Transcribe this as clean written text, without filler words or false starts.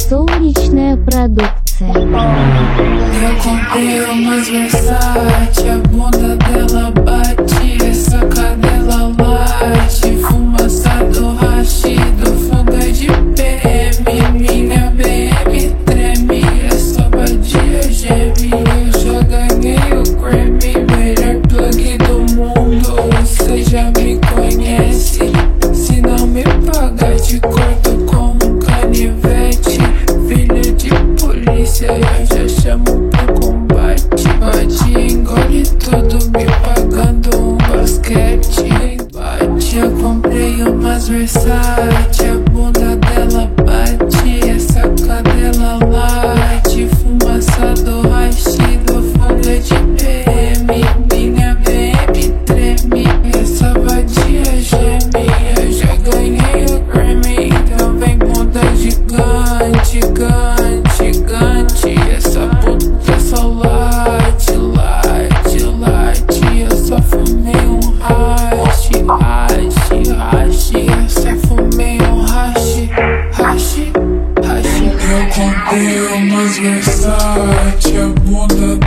Солнечная продукция. Eu comprei umas Versace, a bunda dela bate, essa cadela late, fumaça do hashido, fuga de PM, minha BM treme, essa vadia geme, eu já ganhei o Grammy, melhor plug do mundo, você já me conhece, se não me pagar te corto com um canivete, filho de polícia, eu já chamo pro combate. Bate, engole tudo, me pagando um basquete. Bate, eu comprei umas Versace, a bunda dela bate, essa cadela late, fumaça do hashido, fuga de PM, minha BM treme, essa vadia geme, eu já ganhei o Grammy, então vem bunda gigante, gigante, gigante, essa puta só late, late, late, eu só fumei um hash, hash, hash, eu só fumei um hash, hash, hash. Eu comprei umas Versace, a bunda